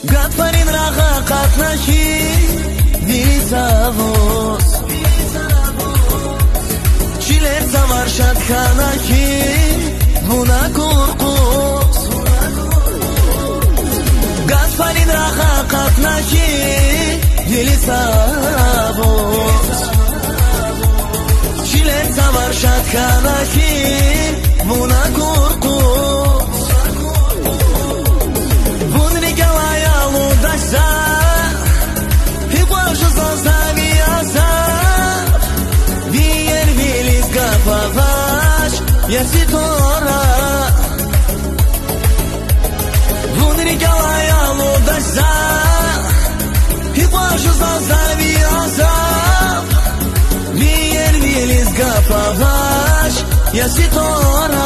Gatfarin raha qatnashi Visavos Chilet savarshad khanaki Buna kurqus Gatfarin raha qatnashi Visavos Chilet savarshad khanaki Buna kurqus Я ситора Вунрикалая лудаса И плашу созавиоза Виер вилис гапаваш Я ситора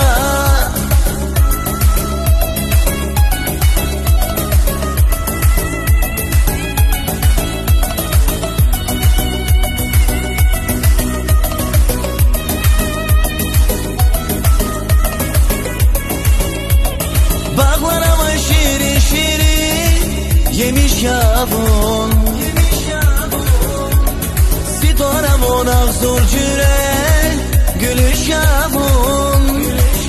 Bağlarama şirin şirin yemiş yavun Sitoramon ağzur cürel gülüş yavun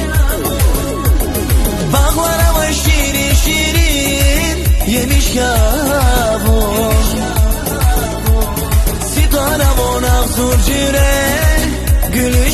Bağlarama şirin şirin yemiş yavun Sitoramon ağzur cürel gülüş